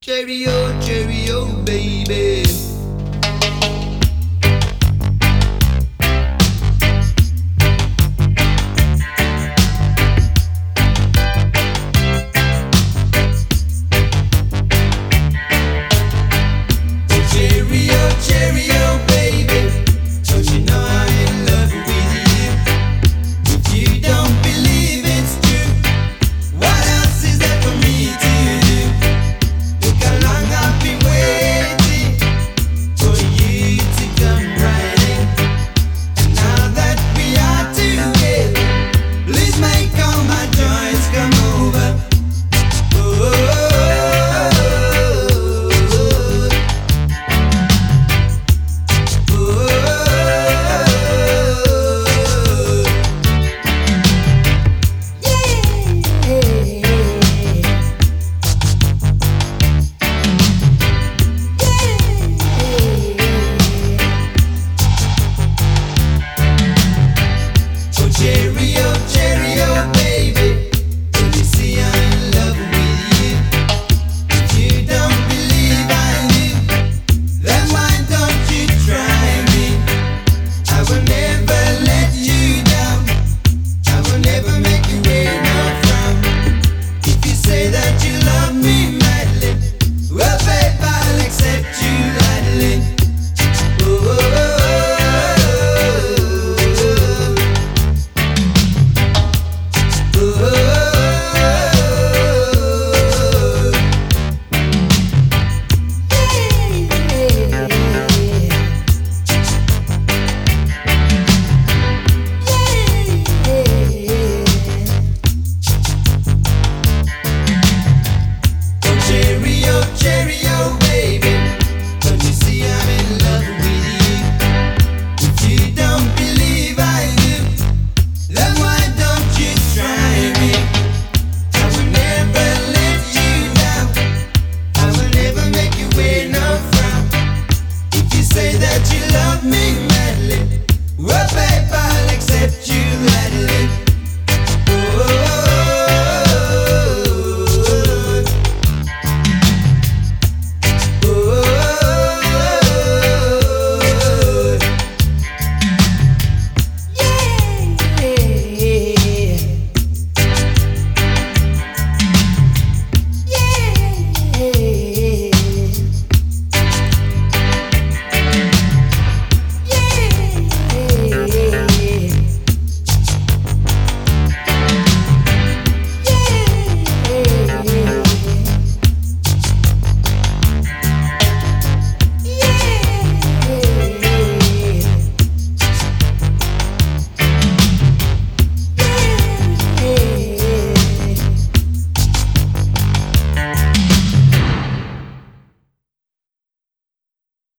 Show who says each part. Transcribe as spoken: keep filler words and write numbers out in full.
Speaker 1: Cheerio, cheerio, baby. Cheerio, cheerio, baby. Don't you know I'm in love with you? If you don't believe it's true, what else is there for me to do? Look how long I've been waiting for you to come right in. And now that we are together, please make all my joys come over. Oh, cheerio, cheerio, baby. Don't you see I'm in love with you? If you don't believe I do, then why don't you try me? I will never let you down. I will never make you wear no frown. If you say that you love me madly, well, babe, I'll accept you gladly. Oh, oh, oh, cheerio, cheerio.